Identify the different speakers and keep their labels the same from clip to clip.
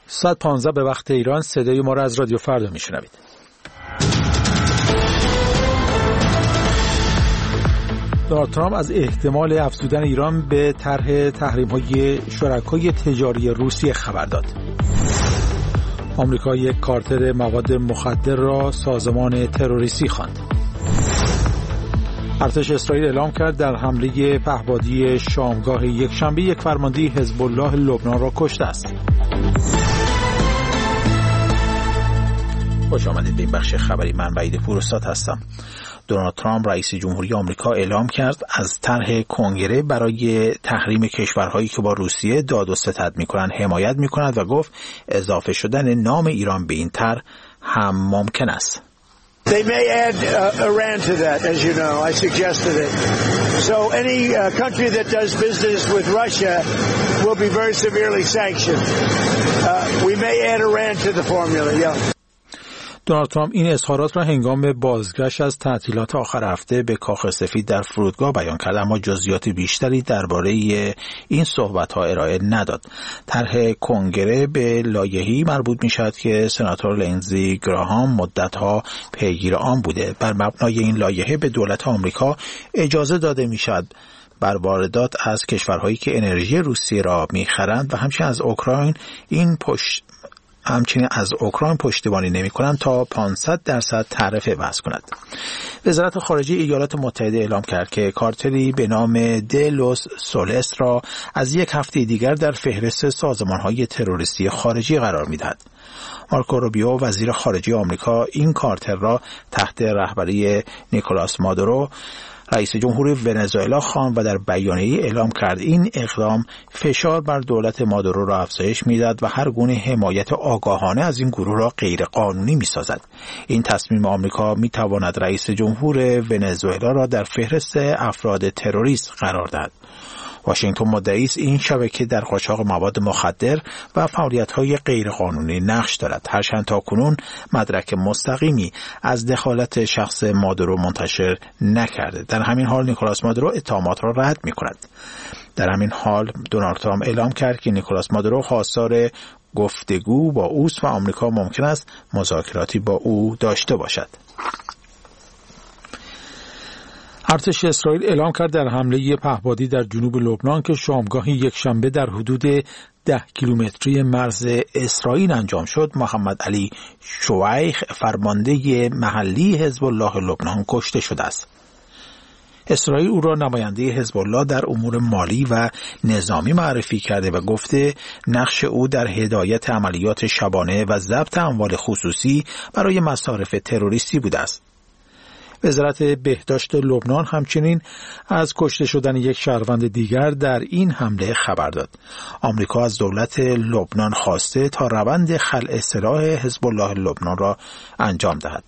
Speaker 1: 15 به وقت ایران. صدای ما را از رادیو فردا میشنوید. دونالد ترامپ از احتمال افزودن ایران به طرح تحریم‌های شرکای تجاری روسیه خبر داد. آمریکا یک کارتر مواد مخدر را سازمان تروریستی خواند. ارتش اسرائیل اعلام کرد در حمله پهپادی شامگاه یکشنبه یک فرمانده حزب الله لبنان را کشته است. خوش آمدید به این بخش خبری. من وحید پوراستاد هستم. دونالد ترامپ رئیس جمهوری آمریکا اعلام کرد از طرح کنگره برای تحریم کشورهایی که با روسیه داد و ستد می‌کنند حمایت می‌کند و گفت اضافه شدن نام ایران به این طرح هم ممکن است.
Speaker 2: They may add Iran to that, as you know. I suggested it. So any country that does business with Russia will be very severely sanctioned. We may add Iran to the formula, yeah.
Speaker 1: دونالد ترامپ این اظهارات را هنگام بازگشت از تعطیلات آخر هفته به کاخ سفید در فرودگاه بیان کرد، اما جزئیات بیشتری درباره این صحبت‌ها ارائه نداد. طرح کنگره به لایحه‌ای مربوط می‌شود که سناتور لینزی گراهام مدت‌ها پیگیر آن بوده. بر مبنای این لایحه به دولت آمریکا اجازه داده می‌شود بر واردات از کشورهایی که انرژی روسیه را می‌خرند و همچنین از اوکراین پشتیبانی نمی‌کنند تا 500% تعرفه وضع کند. وزارت خارجه ایالات متحده اعلام کرد که کارتری به نام دلوس سولس را از یک هفته دیگر در فهرست سازمان‌های تروریستی خارجی قرار می‌دهد. مارکو روبیو وزیر خارجه آمریکا این کارتر را تحت رهبری نیکولاس مادورو رئیس جمهور ونزوئلا خواند و در بیانیه‌ای اعلام کرد این اقدام فشار بر دولت مادورو را افزایش می‌دهد و هر گونه حمایت آگاهانه از این گروه را غیر قانونی می‌سازد. این تصمیم آمریکا می‌تواند رئیس جمهور ونزوئلا را در فهرست افراد تروریست قرار دهد. واشنگتن مدعی است این شبکه در قاچاق مواد مخدر و فعالیت‌های غیرقانونی نقش دارد، هرچند تاکنون مدرک مستقیمی از دخالت شخص مادورو منتشر نکرده. در همین حال نیکولاس مادورو اتهامات را رد می‌کند. در همین حال دونالد ترامپ اعلام کرد که نیکولاس مادورو خواستار گفتگو با اوست و آمریکا ممکن است مذاکراتی با او داشته باشد. ارتش اسرائیل اعلام کرد در حمله پهپادی در جنوب لبنان که شامگاه یکشنبه در حدود 10 کیلومتری مرز اسرائیل انجام شد، محمد علی شویخ فرمانده محلی حزب الله لبنان کشته شده است. اسرائیل او را نماینده حزب الله در امور مالی و نظامی معرفی کرده و گفته نقش او در هدایت عملیات شبانه و ضبط اموال خصوصی برای مصارف تروریستی بوده است. وزارت بهداشت لبنان همچنین از کشته شدن یک شهروند دیگر در این حمله خبر داد. آمریکا از دولت لبنان خواسته تا روند خلع سلاح حزب الله لبنان را انجام دهد.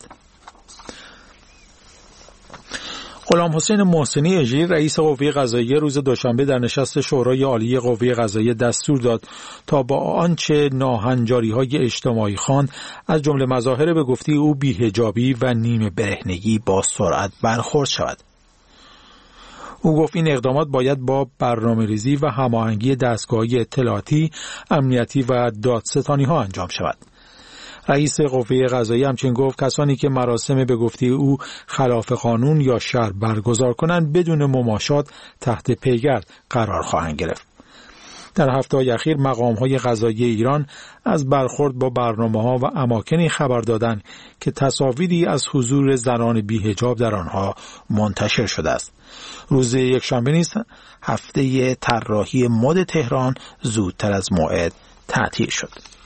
Speaker 1: غلام حسین محسنی اژیر رئیس قوه قضاییه روز دوشنبه در نشست شورای عالی قوه قضاییه دستور داد تا با آنچه ناهنجاری‌های اجتماعی خواند از جمله مظاهر به گفته او بی‌حجابی و نیمه برهنگی با سرعت برخورد شود. او گفت این اقدامات باید با برنامه‌ریزی و هماهنگی دستگاه‌های اطلاعاتی، امنیتی و دادستانی‌ها انجام شود. رئیس قوه قضاییه همچنین گفت کسانی که مراسم به گفته او خلاف قانون یا شر برگزار کنند بدون مماشات تحت پیگرد قرار خواهند گرفت. در هفته‌های اخیر مقام‌های قضایی ایران از برخورد با برنامه‌ها و اماکنی خبر دادند که تصاویری از حضور زنان بی‌حجاب در آنها منتشر شده است. روز یکشنبه نیز هفته طراحی مد تهران زودتر از موعد تعطیل شد.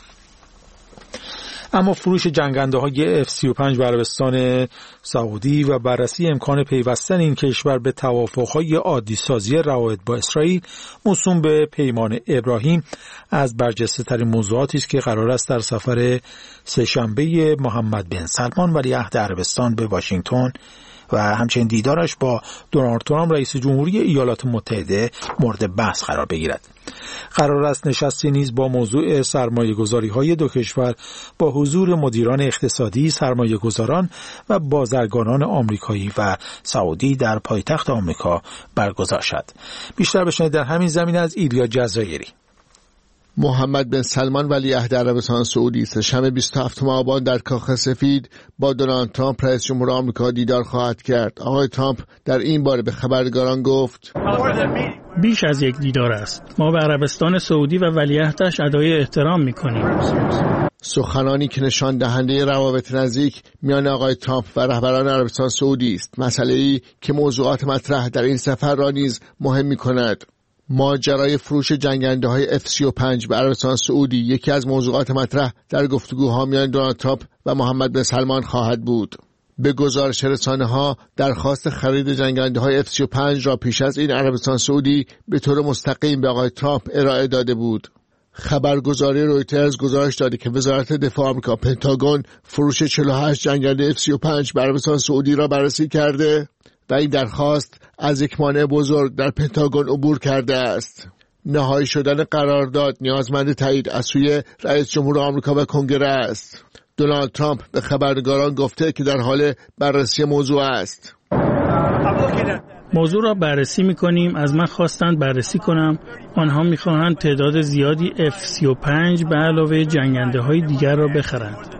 Speaker 1: اما فروش جنگنده‌های F-35 به عربستان سعودی و بررسی امکان پیوستن این کشور به توافق‌های عادی‌سازی روابط با اسرائیل موسوم به پیمان ابراهیم از برجسته‌ترین موضوعاتی است که قرار است در سفر سه‌شنبه محمد بن سلمان ولیعهد عربستان به واشنگتن و همچنین دیدارش با دونالد ترامپ رئیس جمهوری ایالات متحده مورد بحث قرار بگیرد. قرار است نشستی نیز با موضوع سرمایه‌گذاری‌های دو کشور با حضور مدیران اقتصادی، سرمایه‌گذاران و بازرگانان آمریکایی و سعودی در پایتخت آمریکا برگزار شد. بیشتر بشنوید در همین زمینه از ایلیا جزایری.
Speaker 3: محمد بن سلمان ولیعهد عربستان سعودی سه‌شنبه 27 آبان در کاخ سفید با دونالد ترامپ رئیس جمهور آمریکا دیدار خواهد کرد. آقای ترامپ در این باره به خبرنگاران گفت:
Speaker 4: بیش از یک دیدار است. ما به عربستان سعودی و ولیعهدش ادای احترام می‌کنیم.
Speaker 3: سخنانی که نشان دهنده روابط نزدیک میان آقای ترامپ و رهبران عربستان سعودی است، مسئله‌ای که موضوعات مطرح در این سفر را نیز مهم می‌کند. ماجرای فروش جنگنده‌های F-35 به عربستان سعودی یکی از موضوعات مطرح در گفتگوها میان دونالد ترامپ و محمد بن سلمان خواهد بود. به گزارش رسانه‌ها درخواست خرید جنگنده‌های F-35 را پیش از این عربستان سعودی به طور مستقیم به آقای ترامپ ارائه داده بود. خبرگزاری رویترز گزارش داده که وزارت دفاع آمریکا پنتاگون فروش 48 جنگنده F-35 به عربستان سعودی را بررسی کرده و این درخواست از یک مانع بزرگ در پنتاگون عبور کرده است. نهایی شدن قرارداد نیازمند تایید از سوی رئیس جمهور آمریکا و کنگره است. دونالد ترامپ به خبرنگاران گفته که در حال بررسی موضوع است.
Speaker 4: موضوع را بررسی می‌کنیم. از من خواستند بررسی کنم. آنها می‌خواهند تعداد زیادی F-35 به علاوه جنگنده‌های دیگر را بخرند.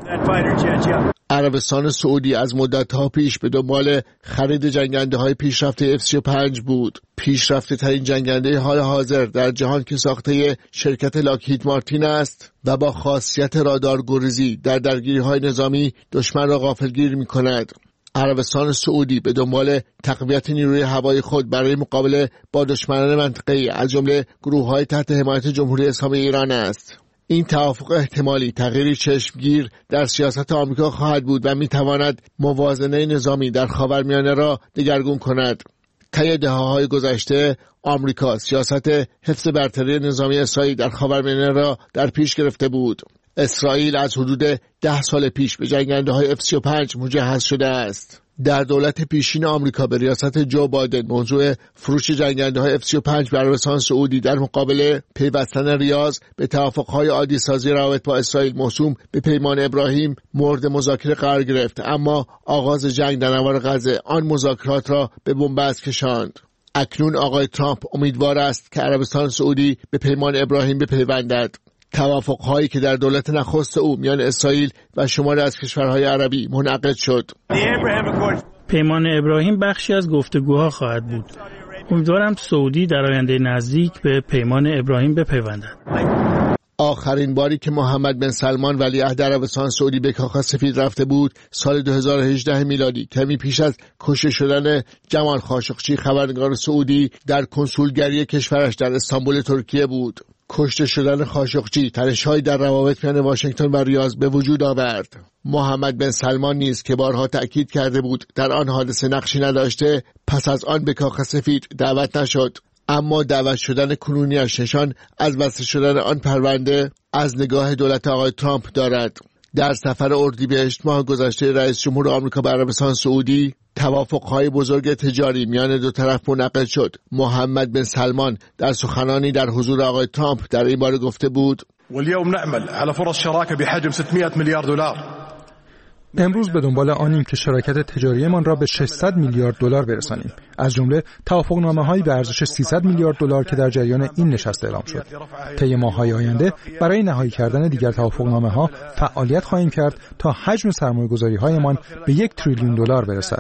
Speaker 3: عربستان سعودی از مدت‌ها پیش به دنبال خرید جنگنده‌های پیشرفته F-35 بود. پیشرفته ترین جنگنده حال حاضر در جهان که ساخته شرکت لاکهید مارتین است و با خاصیت رادار گریزی در درگیری‌های نظامی دشمن را غافلگیر می‌کند. عربستان سعودی به دنبال تقویت نیروی هوایی خود برای مقابله با دشمنان منطقه‌ای از جمله گروه‌های تحت حمایت جمهوری اسلامی ایران است. این توافق احتمالی تغییری چشمگیر در سیاست آمریکا خواهد بود و می‌تواند موازنه نظامی در خاورمیانه را دگرگون کند. طی دهه‌های گذشته آمریکا سیاست حفظ برتری نظامی اسرائیل در خاورمیانه را در پیش گرفته بود. اسرائیل از حدود 10 سال پیش به جنگنده‌های F-35 مجهز شده است. در دولت پیشین آمریکا به ریاست جو بایدن موضوع فروش جنگنده‌های F-35 به عربستان سعودی در مقابل پیوستن ریاض به توافق‌های عادی سازی روابط با اسرائیل موسوم به پیمان ابراهیم مورد مذاکره قرار گرفت، اما آغاز جنگ در نوار غزه آن مذاکرات را به بنبست کشاند. اکنون آقای ترامپ امیدوار است که عربستان سعودی به پیمان ابراهیم بپیوندد. توافق‌هایی که در دولت نخست او میان اسرائیل و شماری از کشورهای عربی منعقد شد.
Speaker 4: پیمان ابراهیم بخشی از گفتگوها خواهد بود. امیدوارم سعودی در آینده نزدیک به پیمان ابراهیم بپیوندد.
Speaker 3: آخرین باری که محمد بن سلمان ولیعهد عربستان سعودی به کاخ سفید رفته بود سال 2018 میلادی، کمی پیش از کشته شدن جمال خاشقچی خبرنگار سعودی در کنسولگری کشورش در استانبول ترکیه بود. کشته شدن خاشقچی تنش‌هایی در روابط میان واشنگتن و ریاض به وجود آورد. محمد بن سلمان نیز که بارها تأکید کرده بود در آن حادثه نقشی نداشته، پس از آن به کاخ سفید دعوت نشد. اما دعوت شدن کنونیش نشان از بسته شدن آن پرونده از نگاه دولت آقای ترامپ دارد. در سفر اردیبهشت ماه گذشته رئیس جمهور آمریکا به عربستان سعودی توافق‌های بزرگ تجاری میان دو طرف منعقد شد. محمد بن سلمان در سخنانی در حضور آقای ترامپ در این باره گفته بود:
Speaker 5: واليوم نعمل على فرص شراكة بحجم 600 میلیارد دلار.
Speaker 6: امروز به دنبال آنیم که شراکت تجاریمان را به 600 میلیارد دلار برسانیم، از جمله توافقنامه‌هایی به ارزش 300 میلیارد دلار که در جریان این نشست اعلام شد. طی ماه‌های آینده برای نهایی کردن دیگر توافقنامه‌ها فعالیت خواهیم کرد تا حجم سرمایه‌گذاری‌هایمان به 1 تریلیون دلار برسد.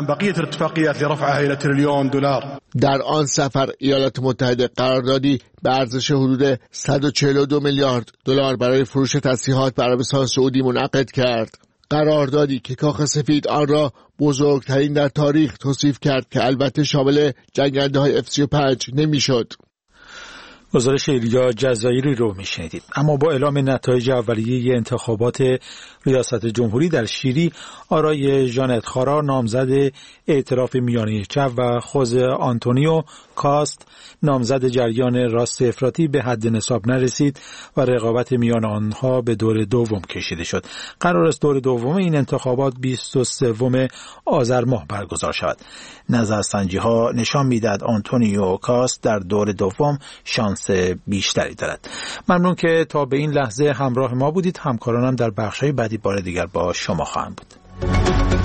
Speaker 3: در آن سفر ایالات متحده قراردادی به ارزش حدود 142 میلیارد دلار برای فروش تسلیحات به عربستان سعودی منعقد کرد. قراردادی که کاخ سفید آن را بزرگترین در تاریخ توصیف کرد که البته شامل جنگنده‌های F-35 نمی‌شد.
Speaker 1: گزارش ایلیا جزایری رو میشنیدید. اما با اعلام نتایج اولیه انتخابات ریاست جمهوری در شیلی، آرای ژانت خارا نامزد ائتلاف میانه چپ و خوزه آنتونیو کاست نامزد جریان راست افراطی به حد نصاب نرسید و رقابت میان آنها به دور دوم کشیده شد. قرار است دور دوم این انتخابات 23 آذر ماه برگزار شود. نظرسنجی‌ها نشان می‌دهد آنتونیو کاست در دور دوم شانس بیشتری دارد. ممنون که تا به این لحظه همراه ما بودید. همکارانم در بخش‌های بعدی بار دیگر با شما خواهند بود.